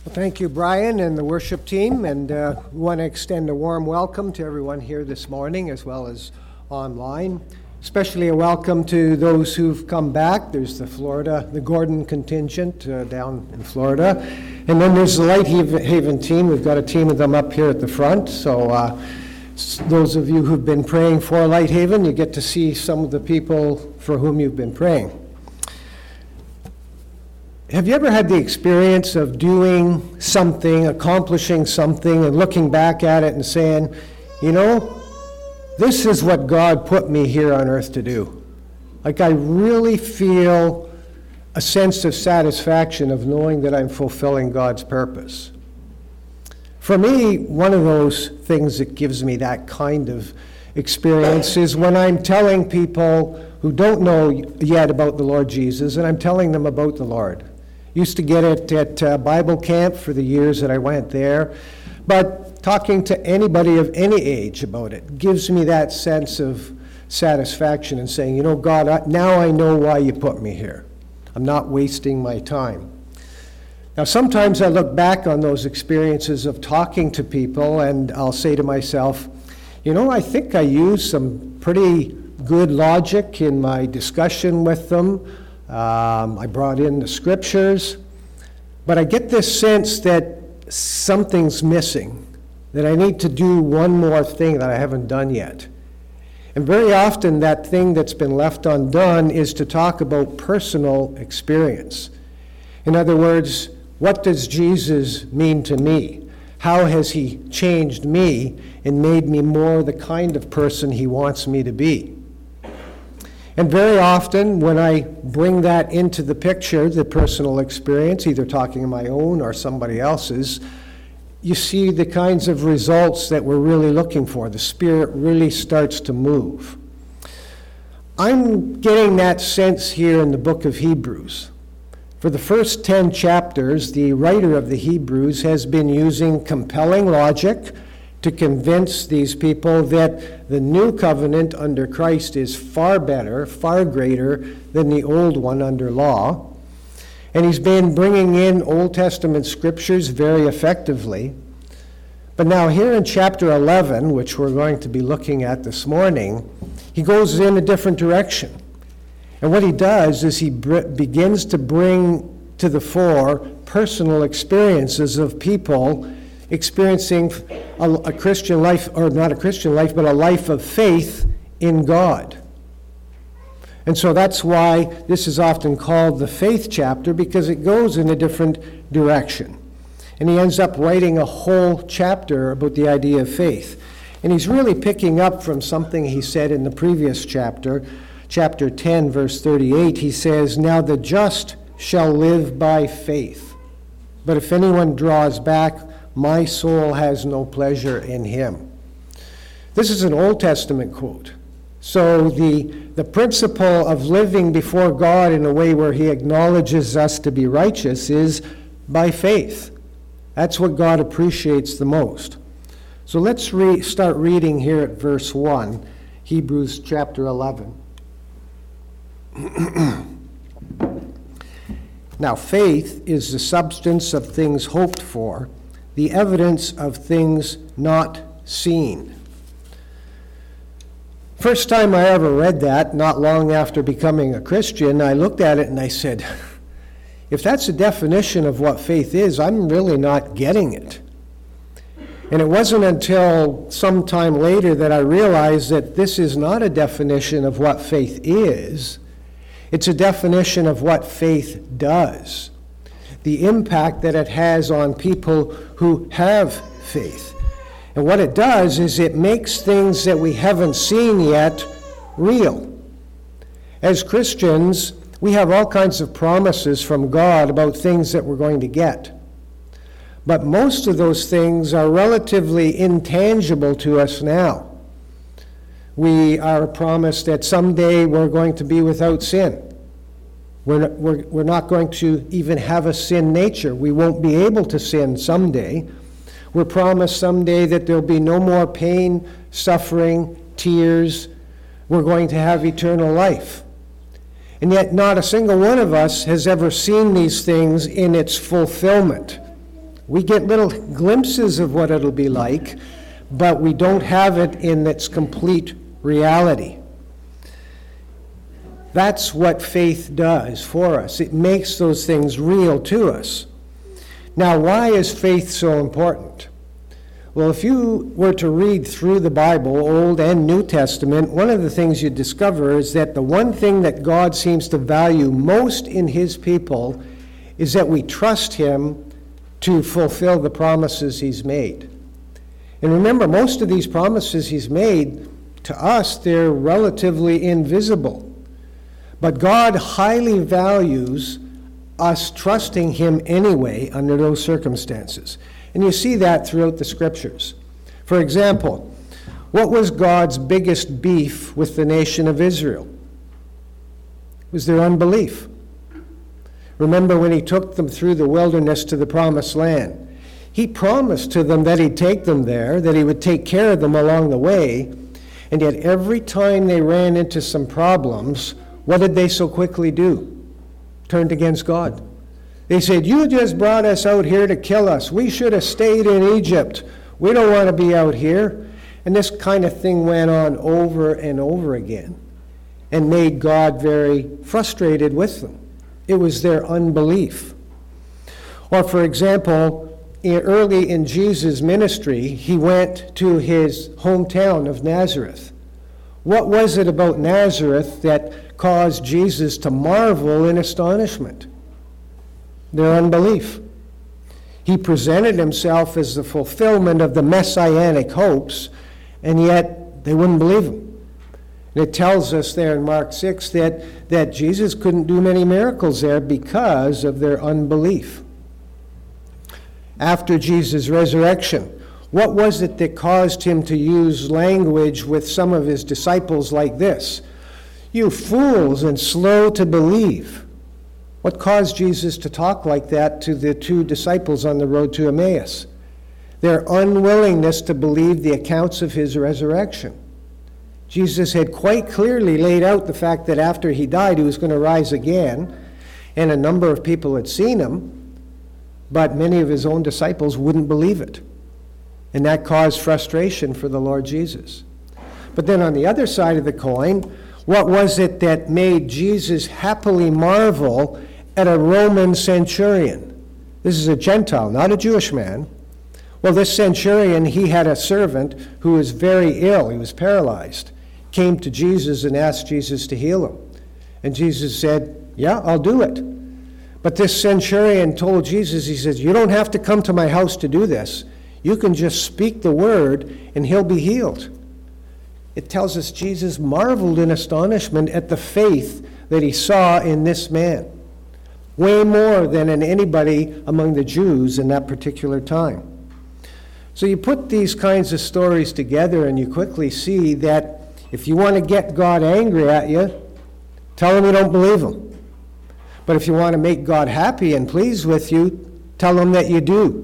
Well, thank you, Brian, and the worship team, and we want to extend a warm welcome to everyone here this morning as well as online. Especially a welcome to those who've come back. There's the Gordon contingent down in Florida. And then there's the Light Haven team. We've got a team of them up here at the front. So those of you who've been praying for Light Haven, you get to see some of the people for whom you've been praying. Have you ever had the experience of doing something, accomplishing something, and looking back at it and saying, you know, this is what God put me here on earth to do? Like, I really feel a sense of satisfaction of knowing that I'm fulfilling God's purpose. For me, one of those things that gives me that kind of experience is when I'm telling people who don't know yet about the Lord Jesus, and I'm telling them about the Lord. Used to get it at Bible camp for the years that I went there, but talking to anybody of any age about it gives me that sense of satisfaction and saying, you know, God, now I know why you put me here. I'm not wasting my time. Now, sometimes I look back on those experiences of talking to people and I'll say to myself, you know, I think I used some pretty good logic in my discussion with them. I brought in the scriptures, but I get this sense that something's missing, that I need to do one more thing that I haven't done yet. And very often that thing that's been left undone is to talk about personal experience. In other words, what does Jesus mean to me? How has he changed me and made me more the kind of person he wants me to be? And very often, when I bring that into the picture, the personal experience, either talking of my own or somebody else's, you see the kinds of results that we're really looking for. The Spirit really starts to move. I'm getting that sense here in the book of Hebrews. For the first 10 chapters, the writer of the Hebrews has been using compelling logic to convince these people that the new covenant under Christ is far better, far greater than the old one under law. And he's been bringing in Old Testament scriptures very effectively. But now here in chapter 11, which we're going to be looking at this morning, he goes in a different direction. And what he does is he begins to bring to the fore personal experiences of people experiencing a Christian life, or not a Christian life, but a life of faith in God. And so that's why this is often called the faith chapter, because it goes in a different direction. And he ends up writing a whole chapter about the idea of faith. And he's really picking up from something he said in the previous chapter, chapter 10, verse 38. He says, "Now the just shall live by faith. But if anyone draws back, my soul has no pleasure in him." This is an Old Testament quote. So the principle of living before God in a way where he acknowledges us to be righteous is by faith. That's what God appreciates the most. So let's start reading here at verse 1, Hebrews chapter 11. Now, faith is the substance of things hoped for, the evidence of things not seen. First time I ever read that, not long after becoming a Christian, I looked at it and I said, if that's a definition of what faith is, I'm really not getting it. And it wasn't until some time later that I realized that this is not a definition of what faith is. It's a definition of what faith does. The impact that it has on people who have faith. And what it does is it makes things that we haven't seen yet real. As Christians, we have all kinds of promises from God about things that we're going to get. But most of those things are relatively intangible to us now. We are promised that someday we're going to be without sin. We're not going to even have a sin nature. We won't be able to sin someday. We're promised someday that there'll be no more pain, suffering, tears. We're going to have eternal life. And yet not a single one of us has ever seen these things in its fulfillment. We get little glimpses of what it'll be like, but we don't have it in its complete reality. That's what faith does for us. It makes those things real to us. Now, why is faith so important? Well, if you were to read through the Bible, Old and New Testament, one of the things you'd discover is that the one thing that God seems to value most in his people is that we trust him to fulfill the promises he's made. And remember, most of these promises he's made, to us, they're relatively invisible. But God highly values us trusting him anyway under those circumstances. And you see that throughout the scriptures. For example, what was God's biggest beef with the nation of Israel? It was their unbelief. Remember when he took them through the wilderness to the promised land? He promised to them that he'd take them there, that he would take care of them along the way, and yet every time they ran into some problems, what did they so quickly do? Turned against God. They said, "You just brought us out here to kill us. We should have stayed in Egypt. We don't want to be out here." And this kind of thing went on over and over again and made God very frustrated with them. It was their unbelief. Or, for example, early in Jesus' ministry, he went to his hometown of Nazareth. What was it about Nazareth that caused Jesus to marvel in astonishment? Their unbelief. He presented himself as the fulfillment of the messianic hopes, and yet they wouldn't believe him. And it tells us there in Mark 6 that Jesus couldn't do many miracles there because of their unbelief. After Jesus' resurrection, what was it that caused him to use language with some of his disciples like this? "You fools and slow to believe." What caused Jesus to talk like that to the two disciples on the road to Emmaus? Their unwillingness to believe the accounts of his resurrection. Jesus had quite clearly laid out the fact that after he died, he was going to rise again, and a number of people had seen him, but many of his own disciples wouldn't believe it. And that caused frustration for the Lord Jesus. But then on the other side of the coin, what was it that made Jesus happily marvel at a Roman centurion? This is a Gentile, not a Jewish man. Well, this centurion, he had a servant who was very ill. He was paralyzed. Came to Jesus and asked Jesus to heal him. And Jesus said, "Yeah, I'll do it." But this centurion told Jesus, he says, "You don't have to come to my house to do this. You can just speak the word and he'll be healed." It tells us Jesus marveled in astonishment at the faith that he saw in this man. Way more than in anybody among the Jews in that particular time. So you put these kinds of stories together and you quickly see that if you want to get God angry at you, tell him you don't believe him. But if you want to make God happy and pleased with you, tell him that you do.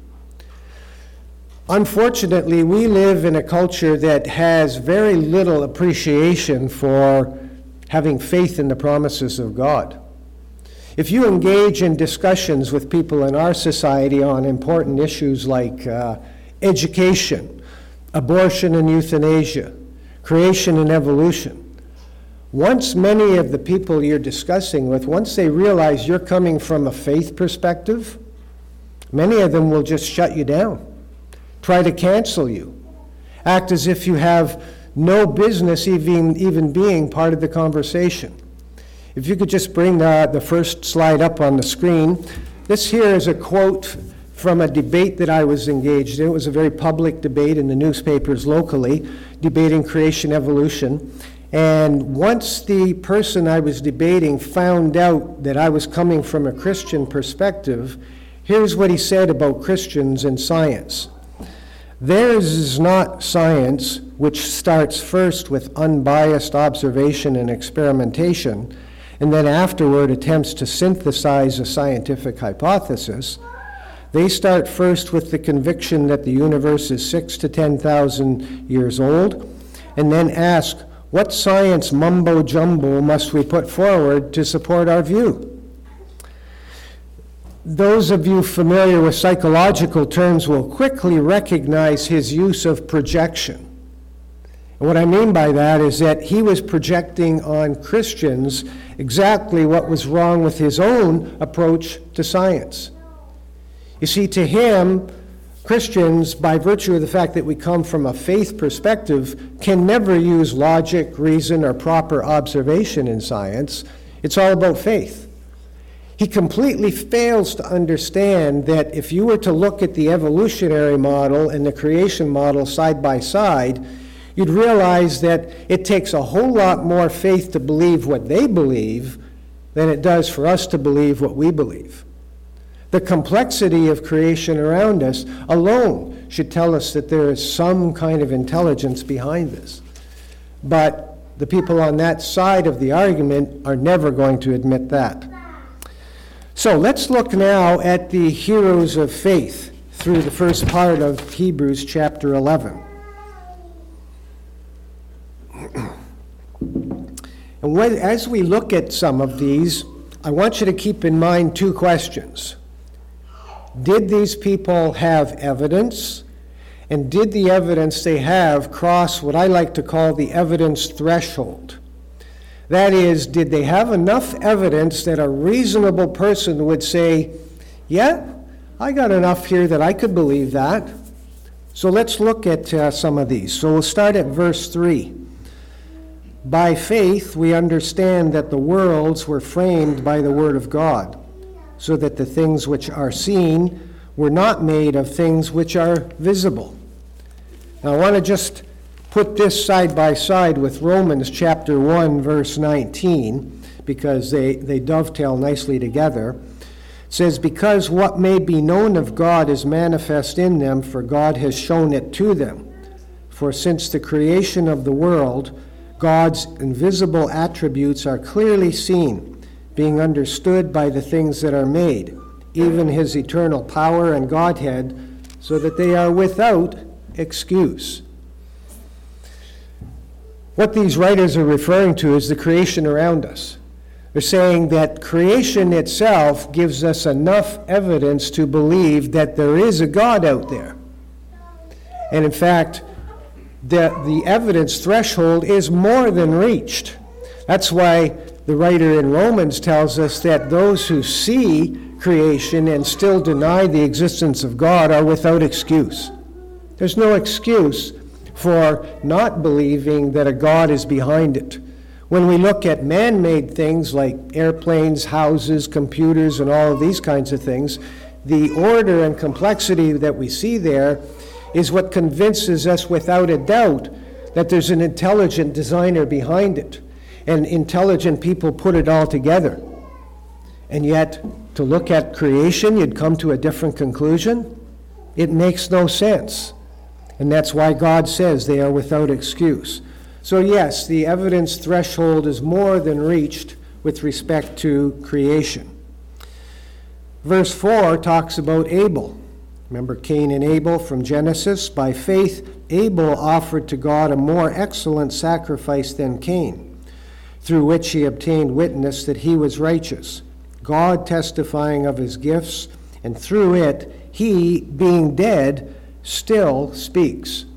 Unfortunately, we live in a culture that has very little appreciation for having faith in the promises of God. If you engage in discussions with people in our society on important issues like education, abortion and euthanasia, creation and evolution, once many of the people you're discussing with, once they realize you're coming from a faith perspective, many of them will just shut you down, try to cancel you, act as if you have no business even being part of the conversation. If you could just bring the first slide up on the screen. This here is a quote from a debate that I was engaged in. It was a very public debate in the newspapers locally, debating creation evolution. And once the person I was debating found out that I was coming from a Christian perspective, here's what he said about Christians and science. "Theirs is not science, which starts first with unbiased observation and experimentation, and then afterward attempts to synthesize a scientific hypothesis. They start first with the conviction that the universe is 6,000 to 10,000 years old, and then ask, what science mumbo-jumbo must we put forward to support our view?" those of you familiar with psychological terms will quickly recognize his use of projection. And what I mean by that is that he was projecting on Christians exactly what was wrong with his own approach to science. You see, to him, Christians, by virtue of the fact that we come from a faith perspective, can never use logic, reason, or proper observation in science. It's all about faith. He completely fails to understand that if you were to look at the evolutionary model and the creation model side by side, you'd realize that it takes a whole lot more faith to believe what they believe than it does for us to believe what we believe. The complexity of creation around us alone should tell us that there is some kind of intelligence behind this. But the people on that side of the argument are never going to admit that. So let's look now at the heroes of faith through the first part of Hebrews chapter 11. And as we look at some of these, I want you to keep in mind two questions. Did these people have evidence? And did the evidence they have cross what I like to call the evidence threshold? That is, did they have enough evidence that a reasonable person would say, yeah, I got enough here that I could believe that. So let's look at some of these. So we'll start at verse 3. By faith we understand that the worlds were framed by the word of God, so that the things which are seen were not made of things which are visible. Now I want to just put this side by side with Romans chapter 1, verse 19, because they dovetail nicely together. It says, because what may be known of God is manifest in them, for God has shown it to them. For since the creation of the world, God's invisible attributes are clearly seen, being understood by the things that are made, even his eternal power and Godhead, so that they are without excuse. What these writers are referring to is the creation around us. They're saying that creation itself gives us enough evidence to believe that there is a God out there. And in fact, the evidence threshold is more than reached. That's why the writer in Romans tells us that those who see creation and still deny the existence of God are without excuse. There's no excuse for not believing that a God is behind it. When we look at man-made things like airplanes, houses, computers, and all of these kinds of things, the order and complexity that we see there is what convinces us without a doubt that there's an intelligent designer behind it. And intelligent people put it all together. And yet, to look at creation, you'd come to a different conclusion? It makes no sense. And that's why God says they are without excuse. So yes, the evidence threshold is more than reached with respect to creation. Verse 4 talks about Abel. Remember Cain and Abel from Genesis? By faith, Abel offered to God a more excellent sacrifice than Cain, through which he obtained witness that he was righteous, God testifying of his gifts, and through it, he, being dead, still speaks.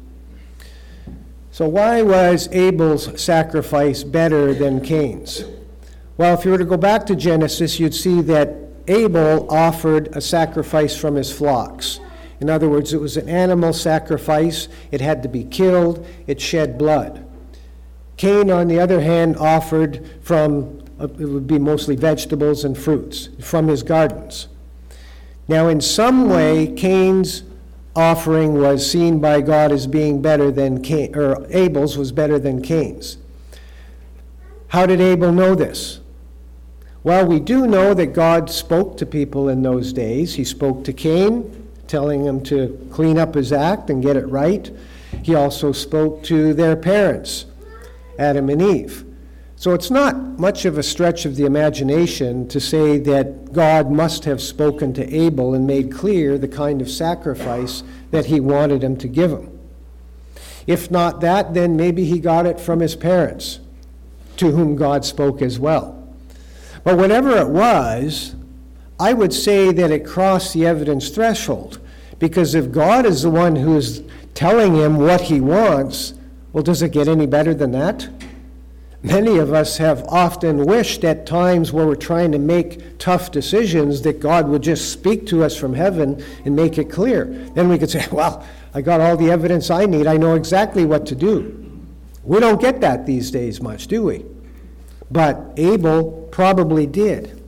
So why was Abel's sacrifice better than Cain's? Well, if you were to go back to Genesis, you'd see that Abel offered a sacrifice from his flocks. In other words, it was an animal sacrifice. It had to be killed. It shed blood. Cain, on the other hand, offered from, it would be mostly vegetables and fruits, from his gardens. Now, in some way, Cain's offering was seen by God as being better than Cain, or Abel's was better than Cain's. How did Abel know this? Well, we do know that God spoke to people in those days. He spoke to Cain, telling him to clean up his act and get it right. He also spoke to their parents, Adam and Eve. So it's not much of a stretch of the imagination to say that God must have spoken to Abel and made clear the kind of sacrifice that he wanted him to give him. If not that, then maybe he got it from his parents, to whom God spoke as well. But whatever it was, I would say that it crossed the evidence threshold. Because if God is the one who is telling him what he wants, well, does it get any better than that? Many of us have often wished at times where we're trying to make tough decisions that God would just speak to us from heaven and make it clear. Then we could say, well, I got all the evidence I need. I know exactly what to do. We don't get that these days much, do we? But Abel probably did.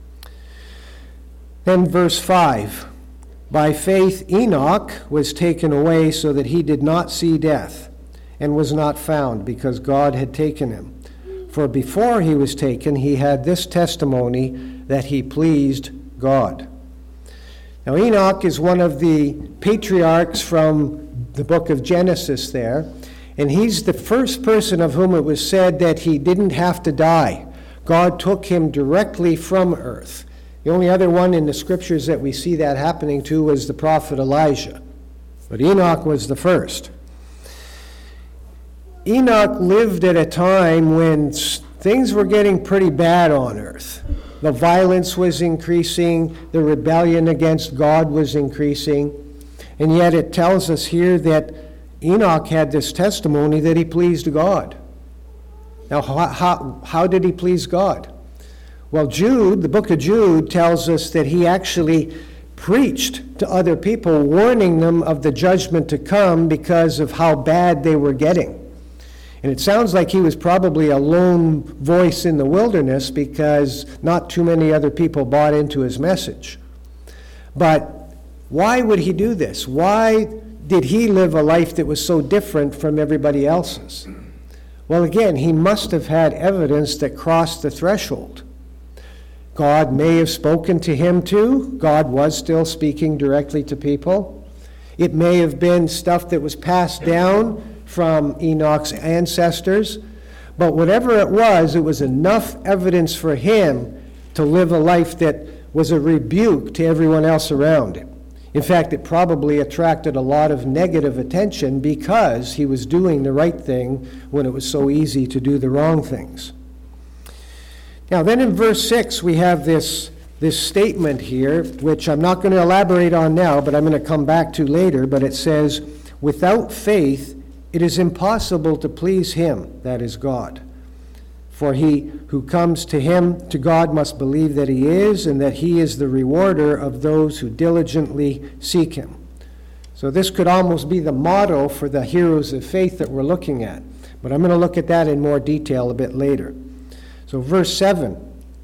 Then verse 5. By faith Enoch was taken away so that he did not see death, and was not found, because God had taken him. For before he was taken, he had this testimony that he pleased God. Now Enoch is one of the patriarchs from the book of Genesis there, and he's the first person of whom it was said that he didn't have to die. God took him directly from earth. The only other one in the scriptures that we see that happening to was the prophet Elijah. But Enoch was the first. Enoch lived at a time when things were getting pretty bad on earth. The violence was increasing, the rebellion against God was increasing, and yet it tells us here that Enoch had this testimony that he pleased God. Now, how did he please God? Well, Jude, the book of Jude, tells us that he actually preached to other people, warning them of the judgment to come because of how bad they were getting. And it sounds like he was probably a lone voice in the wilderness because not too many other people bought into his message. But why would he do this? Why did he live a life that was so different from everybody else's? Well, again, he must have had evidence that crossed the threshold. God may have spoken to him too. God was still speaking directly to people. It may have been stuff that was passed down from Enoch's ancestors. But whatever it was enough evidence for him to live a life that was a rebuke to everyone else around him. In fact, it probably attracted a lot of negative attention because he was doing the right thing when it was so easy to do the wrong things. Now, then in verse 6, we have this statement here, which I'm not going to elaborate on now, but I'm going to come back to later. But it says, without faith, it is impossible to please him, that is God. For he who comes to him, to God, must believe that he is, and that he is the rewarder of those who diligently seek him. So this could almost be the motto for the heroes of faith that we're looking at. But I'm going to look at that in more detail a bit later. So verse 7.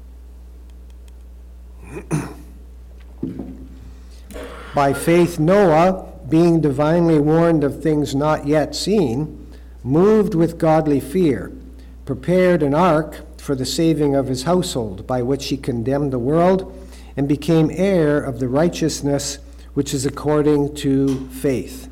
By faith Noah, being divinely warned of things not yet seen, moved with godly fear, prepared an ark for the saving of his household, by which he condemned the world and became heir of the righteousness which is according to faith.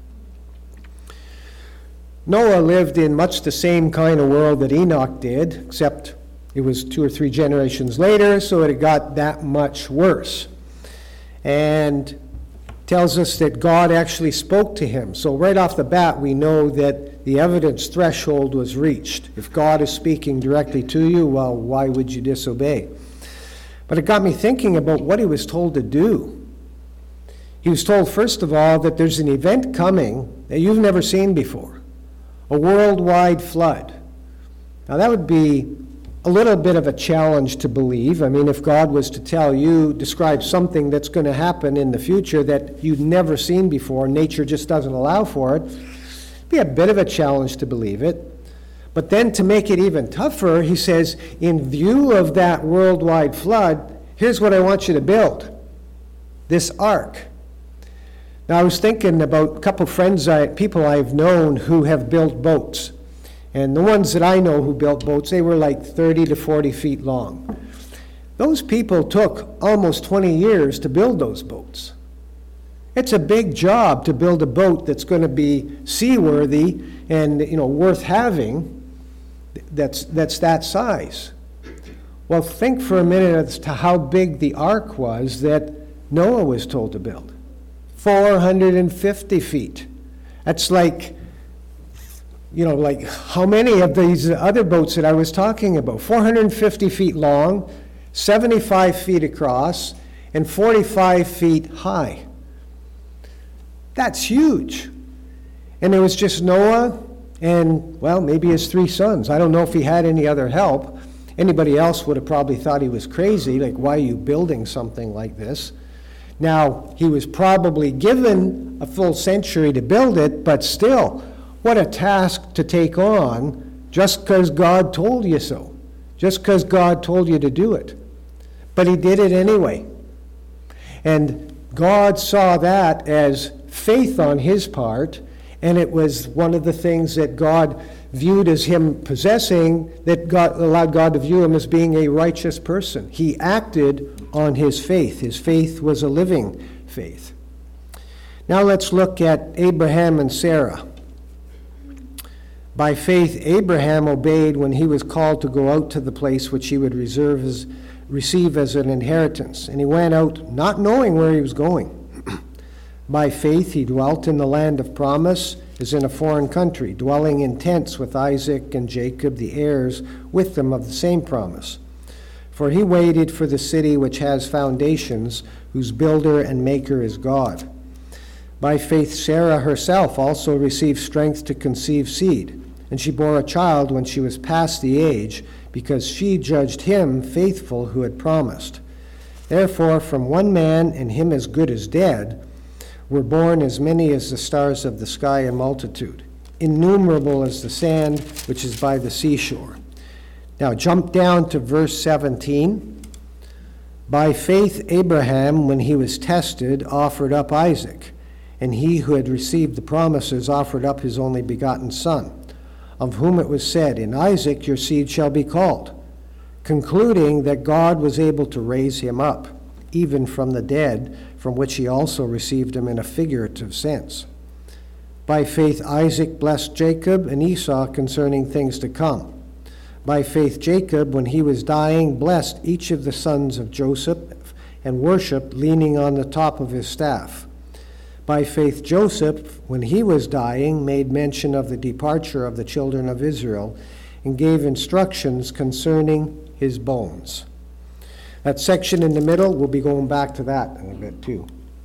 Noah lived in much the same kind of world that Enoch did, except it was 2 or 3 generations later, so it got that much worse. And tells us that God actually spoke to him. So right off the bat, we know that the evidence threshold was reached. If God is speaking directly to you, well, why would you disobey? But it got me thinking about what he was told to do. He was told, first of all, that there's an event coming that you've never seen before. A worldwide flood. Now that would be a little bit of a challenge to believe. I mean, if God was to tell you, describe something that's going to happen in the future that you've never seen before, nature just doesn't allow for it, it'd be a bit of a challenge to believe it. But then to make it even tougher, he says, in view of that worldwide flood, here's what I want you to build. This ark. Now I was thinking about a couple friends, people I've known who have built boats. And the ones that I know who built boats, they were like 30 to 40 feet long. Those people took almost 20 years to build those boats. It's a big job to build a boat that's going to be seaworthy and, worth having that's that size. Well, think for a minute as to how big the ark was that Noah was told to build. 450 feet. That's like how many of these other boats that I was talking about? 450 feet long, 75 feet across, and 45 feet high. That's huge. And it was just Noah and, well, maybe his 3 sons. I don't know if he had any other help. Anybody else would have probably thought he was crazy, like, why are you building something like this? Now, he was probably given a full century to build it, but still, what a task to take on just because God told you so, just because God told you to do it. But he did it anyway. And God saw that as faith on his part, and it was one of the things that God viewed as him possessing, that God allowed God to view him as being a righteous person. He acted on his faith. His faith was a living faith. Now let's look at Abraham and Sarah. By faith, Abraham obeyed when he was called to go out to the place which he would receive as an inheritance. And he went out not knowing where he was going. By faith, he dwelt in the land of promise, as in a foreign country, dwelling in tents with Isaac and Jacob, the heirs with them of the same promise. For he waited for the city which has foundations, whose builder and maker is God. By faith, Sarah herself also received strength to conceive seed, and she bore a child when she was past the age, because she judged him faithful who had promised. Therefore, from one man, and him as good as dead, were born as many as the stars of the sky in multitude, innumerable as the sand which is by the seashore. Now jump down to verse 17. By faith Abraham, when he was tested, offered up Isaac, and he who had received the promises offered up his only begotten son, of whom it was said, in Isaac your seed shall be called, concluding that God was able to raise him up, even from the dead, from which he also received him in a figurative sense. By faith Isaac blessed Jacob and Esau concerning things to come. By faith Jacob, when he was dying, blessed each of the sons of Joseph, and worshipped, leaning on the top of his staff. By faith Joseph, when he was dying, made mention of the departure of the children of Israel, and gave instructions concerning his bones. That section in the middle, we'll be going back to that in a bit too.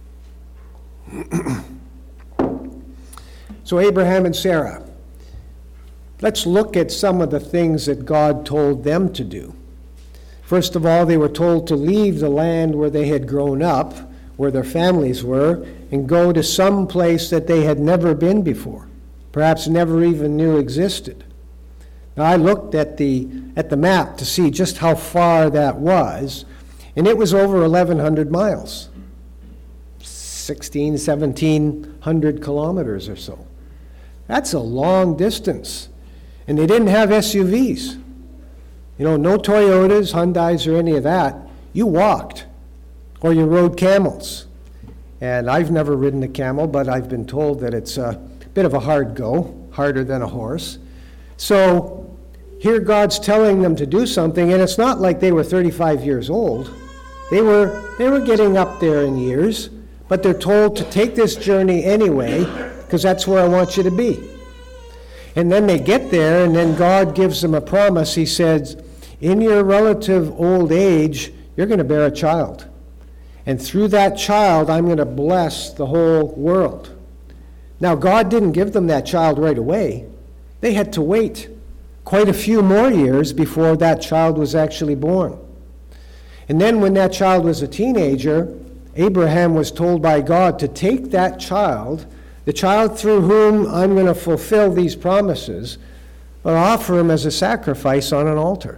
So Abraham and Sarah. Let's look at some of the things that God told them to do. First of all, they were told to leave the land where they had grown up, where their families were, and go to some place that they had never been before, perhaps never even knew existed. Now, I looked at the map to see just how far that was, and it was over 1,100 miles, 1,700 kilometers or so. That's a long distance. And they didn't have SUVs. You know, no Toyotas, Hyundais, or any of that. You walked, or you rode camels. And I've never ridden a camel, but I've been told that it's a bit of a hard go, harder than a horse. So here God's telling them to do something, and it's not like they were 35 years old. They were getting up there in years, but they're told to take this journey anyway, because that's where I want you to be. And then they get there, and then God gives them a promise. He says, in your relative old age, you're going to bear a child. And through that child, I'm going to bless the whole world. Now, God didn't give them that child right away. They had to wait quite a few more years before that child was actually born. And then when that child was a teenager, Abraham was told by God to take that child, the child through whom I'm going to fulfill these promises, but offer him as a sacrifice on an altar.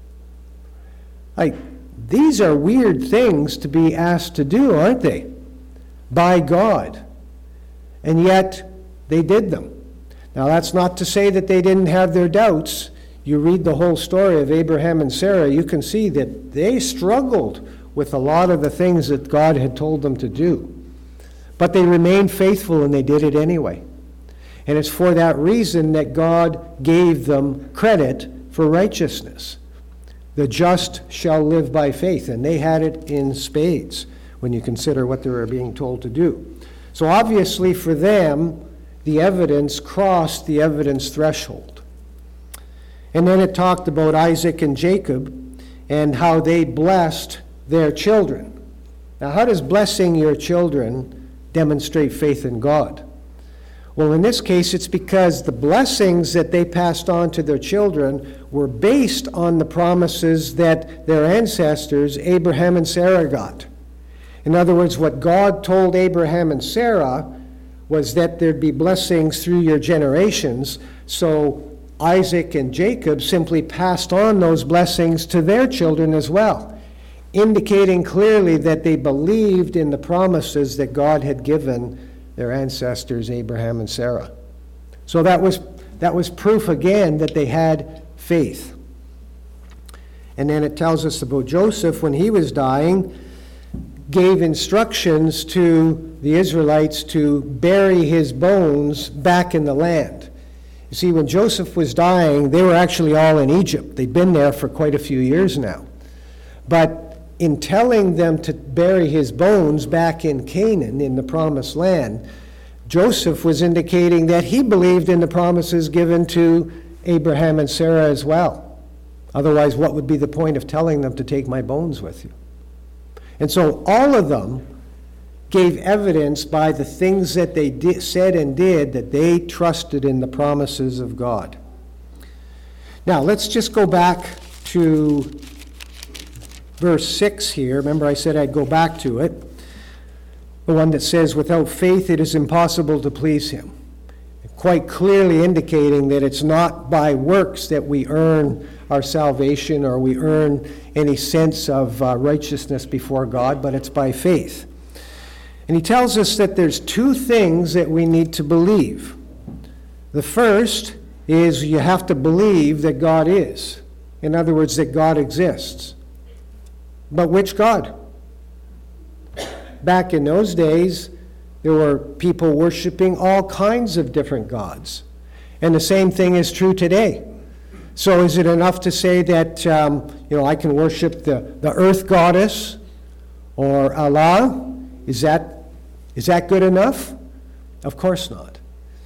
These are weird things to be asked to do, aren't they? By God. And yet, they did them. Now, that's not to say that they didn't have their doubts. You read the whole story of Abraham and Sarah, you can see that they struggled with a lot of the things that God had told them to do. But they remained faithful, and they did it anyway. And it's for that reason that God gave them credit for righteousness. The just shall live by faith, and they had it in spades when you consider what they were being told to do. So obviously for them, the evidence crossed the evidence threshold. And then it talked about Isaac and Jacob and how they blessed their children. Now, how does blessing your children demonstrate faith in God? Well, in this case, it's because the blessings that they passed on to their children were based on the promises that their ancestors, Abraham and Sarah, got. In other words, what God told Abraham and Sarah was that there'd be blessings through your generations. So Isaac and Jacob simply passed on those blessings to their children as well, indicating clearly that they believed in the promises that God had given their ancestors, Abraham and Sarah. So that was proof again that they had faith. And then it tells us about Joseph, when he was dying, gave instructions to the Israelites to bury his bones back in the land. You see, when Joseph was dying, they were actually all in Egypt. They'd been there for quite a few years now. But in telling them to bury his bones back in Canaan, in the promised land, Joseph was indicating that he believed in the promises given to Abraham and Sarah as well. Otherwise, what would be the point of telling them to take my bones with you? And so all of them gave evidence by the things that they said and did that they trusted in the promises of God. Now, let's just go back to verse 6 here. Remember, I said I'd go back to it. The one that says, without faith it is impossible to please him. Quite clearly indicating that it's not by works that we earn our salvation or we earn any sense of righteousness before God, but it's by faith. And he tells us that there's two things that we need to believe. The first is you have to believe that God is. In other words, that God exists. But which God? Back in those days, there were people worshiping all kinds of different gods. And the same thing is true today. So is it enough to say that, I can worship the earth goddess or Allah? Is that good enough? Of course not.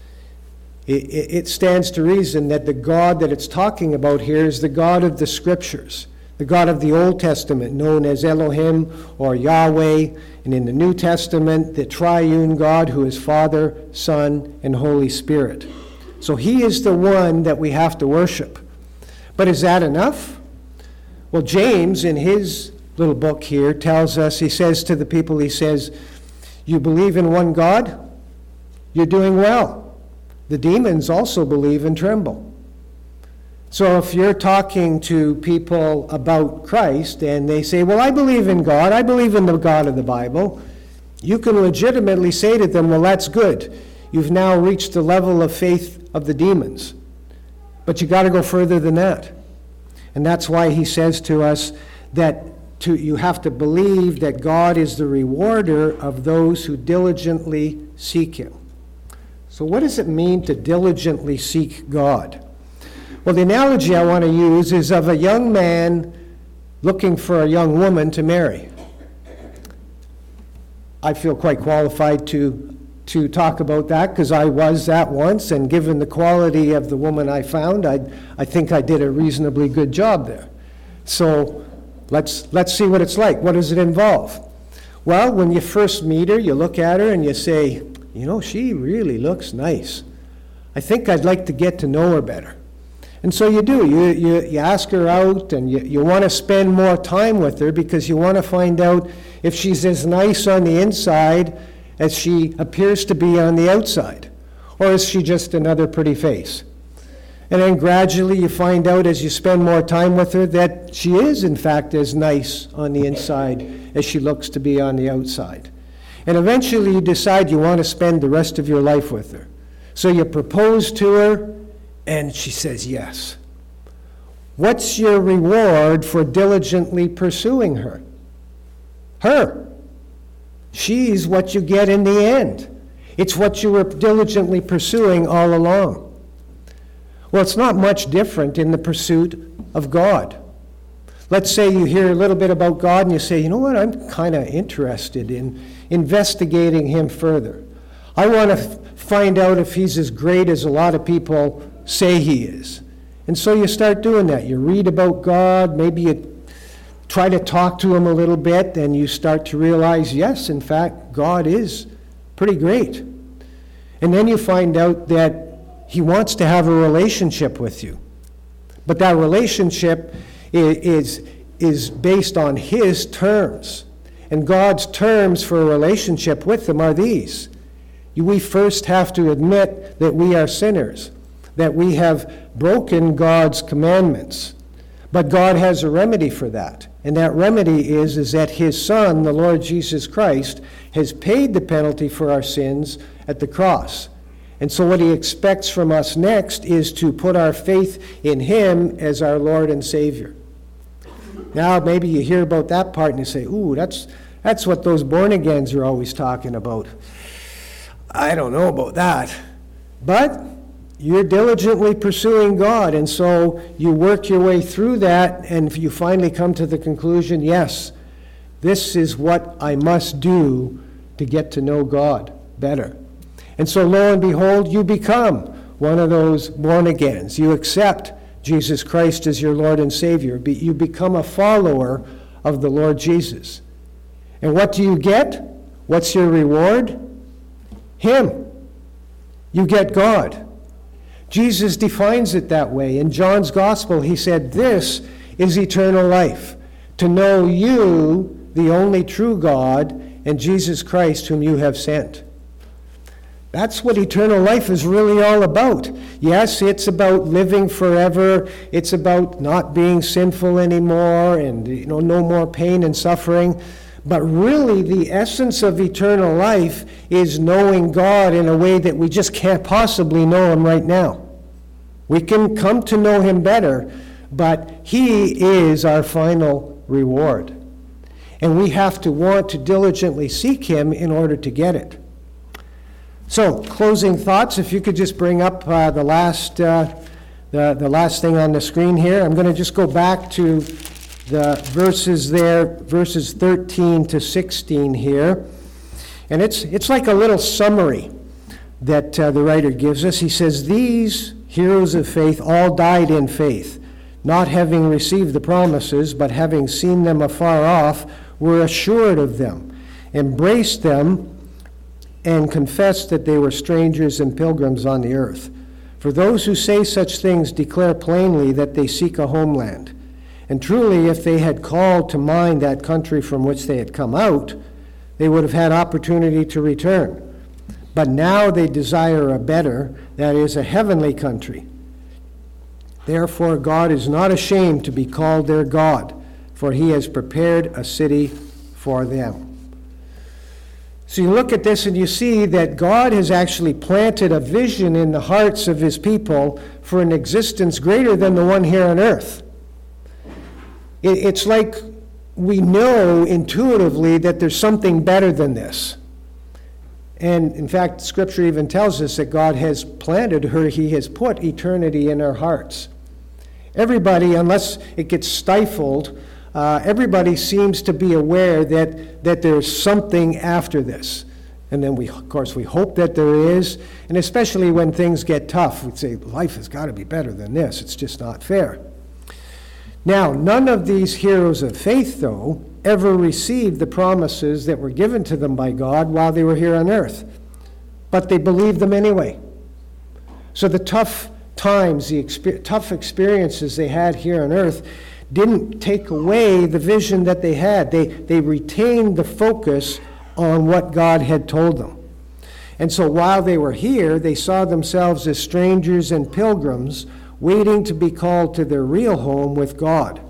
It stands to reason that the God that it's talking about here is the God of the Scriptures, the God of the Old Testament, known as Elohim or Yahweh, and in the New Testament, the triune God who is Father, Son, and Holy Spirit. So he is the one that we have to worship. But is that enough? Well, James, in his little book here, tells us, he says to the people, he says, you believe in one God? You're doing well. The demons also believe and tremble. So if you're talking to people about Christ and they say, well, I believe in God, I believe in the God of the Bible, you can legitimately say to them, well, that's good. You've now reached the level of faith of the demons. But you got to go further than that. And that's why he says to us that you have to believe that God is the rewarder of those who diligently seek him. So what does it mean to diligently seek God? Well, the analogy I want to use is of a young man looking for a young woman to marry. I feel quite qualified to talk about that because I was that once, and given the quality of the woman I found, I think I did a reasonably good job there. So let's see what it's like. What does it involve? Well, when you first meet her, you look at her and you say, she really looks nice. I think I'd like to get to know her better. And so you do. You ask her out, and you want to spend more time with her because you want to find out if she's as nice on the inside as she appears to be on the outside, or is she just another pretty face? And then gradually you find out as you spend more time with her that she is in fact as nice on the inside as she looks to be on the outside. And eventually you decide you want to spend the rest of your life with her. So you propose to her, and she says yes. What's your reward for diligently pursuing her? Her. She's what you get in the end. It's what you were diligently pursuing all along. Well, it's not much different in the pursuit of God. Let's say you hear a little bit about God and you say, you know what, I'm kind of interested in investigating him further. I want to find out if he's as great as a lot of people say he is. And so you start doing that. You read about God, maybe you try to talk to him a little bit, and you start to realize, yes, in fact, God is pretty great. And then you find out that he wants to have a relationship with you. But that relationship is based on his terms. And God's terms for a relationship with him are these. We first have to admit that we are sinners, that we have broken God's commandments. But God has a remedy for that. And that remedy is that his Son, the Lord Jesus Christ, has paid the penalty for our sins at the cross. And so what he expects from us next is to put our faith in him as our Lord and Savior. Now, maybe you hear about that part and you say, ooh, that's what those born-agains are always talking about. I don't know about that. But you're diligently pursuing God, and so you work your way through that, and you finally come to the conclusion, yes, this is what I must do to get to know God better. And so lo and behold, you become one of those born-agains. You accept Jesus Christ as your Lord and Savior. You become a follower of the Lord Jesus. And what do you get? What's your reward? Him. You get God. Jesus defines it that way. In John's Gospel, he said, this is eternal life, to know you, the only true God, and Jesus Christ, whom you have sent. That's what eternal life is really all about. Yes, it's about living forever. It's about not being sinful anymore and no more pain and suffering. But really, the essence of eternal life is knowing God in a way that we just can't possibly know him right now. We can come to know him better, but he is our final reward. And we have to want to diligently seek him in order to get it. So, closing thoughts, if you could just bring up the last thing on the screen here. I'm going to just go back to the verses there, verses 13 to 16 here. And it's like a little summary that the writer gives us. He says, these heroes of faith all died in faith, not having received the promises, but having seen them afar off, were assured of them, embraced them, and confessed that they were strangers and pilgrims on the earth. For those who say such things declare plainly that they seek a homeland. And truly, if they had called to mind that country from which they had come out, they would have had opportunity to return. But now they desire a better, that is, a heavenly country. Therefore, God is not ashamed to be called their God, for he has prepared a city for them. So you look at this and you see that God has actually planted a vision in the hearts of his people for an existence greater than the one here on earth. It's like we know intuitively that there's something better than this. And in fact, Scripture even tells us that God has planted her, he has put eternity in our hearts. Everybody, unless it gets stifled, everybody seems to be aware that there's something after this. And then we hope that there is. And especially when things get tough, we say, life has got to be better than this. It's just not fair. Now, none of these heroes of faith, though, ever received the promises that were given to them by God while they were here on earth. But they believed them anyway. So the tough times, the tough experiences they had here on earth didn't take away the vision that they had. They retained the focus on what God had told them. And so while they were here, they saw themselves as strangers and pilgrims waiting to be called to their real home with God.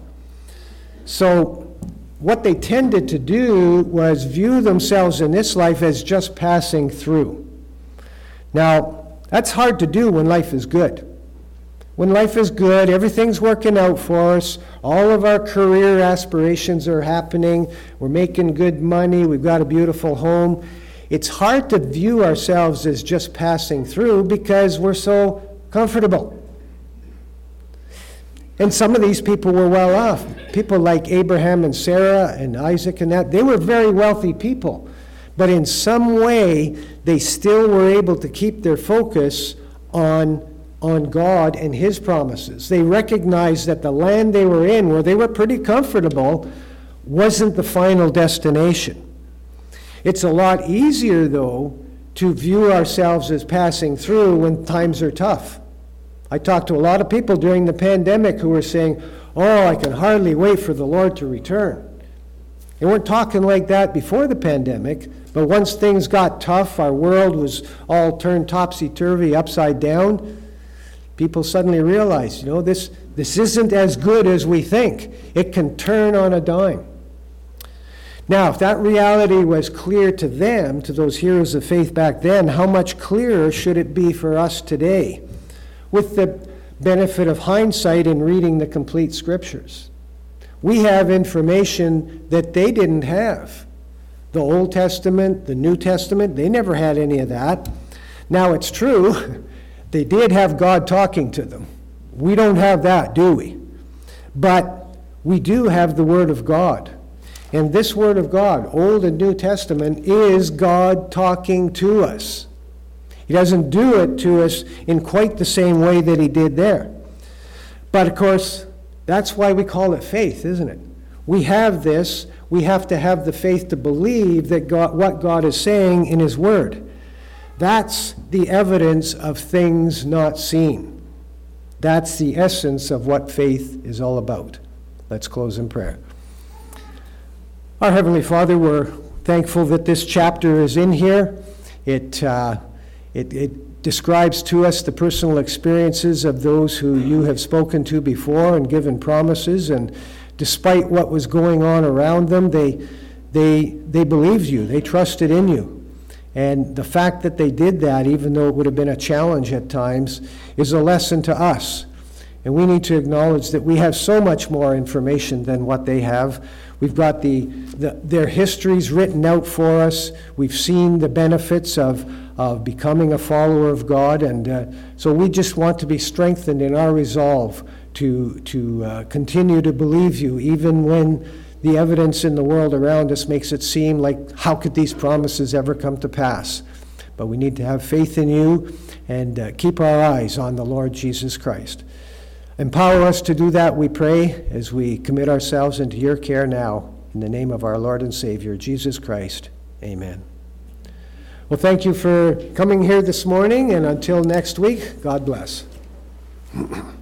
So what they tended to do was view themselves in this life as just passing through. Now, that's hard to do when life is good. When life is good, everything's working out for us, all of our career aspirations are happening, we're making good money, we've got a beautiful home. It's hard to view ourselves as just passing through because we're so comfortable. And some of these people were well off. People like Abraham and Sarah and Isaac and that, they were very wealthy people. But in some way, they still were able to keep their focus on God and his promises. They recognized that the land they were in, where they were pretty comfortable, wasn't the final destination. It's a lot easier, though, to view ourselves as passing through when times are tough. I talked to a lot of people during the pandemic who were saying, "Oh, I can hardly wait for the Lord to return." They weren't talking like that before the pandemic, but once things got tough, our world was all turned topsy-turvy, upside down, people suddenly realized, this isn't as good as we think. It can turn on a dime. Now, if that reality was clear to them, to those heroes of faith back then, how much clearer should it be for us today, with the benefit of hindsight in reading the complete Scriptures? We have information that they didn't have. The Old Testament, the New Testament, they never had any of that. Now, it's true, they did have God talking to them. We don't have that, do we? But we do have the Word of God. And this Word of God, Old and New Testament, is God talking to us. He doesn't do it to us in quite the same way that he did there. But of course, that's why we call it faith, isn't it? We have this. We have to have the faith to believe that what God is saying in his Word. That's the evidence of things not seen. That's the essence of what faith is all about. Let's close in prayer. Our Heavenly Father, we're thankful that this chapter is in here. It describes to us the personal experiences of those who you have spoken to before and given promises, and despite what was going on around them, they believed you, they trusted in you. And the fact that they did that, even though it would have been a challenge at times, is a lesson to us. And we need to acknowledge that we have so much more information than what they have. We've got their histories written out for us. We've seen the benefits of becoming a follower of God. And so we just want to be strengthened in our resolve to continue to believe you, even when the evidence in the world around us makes it seem like, how could these promises ever come to pass? But we need to have faith in you and keep our eyes on the Lord Jesus Christ. Empower us to do that, we pray, as we commit ourselves into your care now. In the name of our Lord and Savior, Jesus Christ. Amen. Well, thank you for coming here this morning, and until next week, God bless.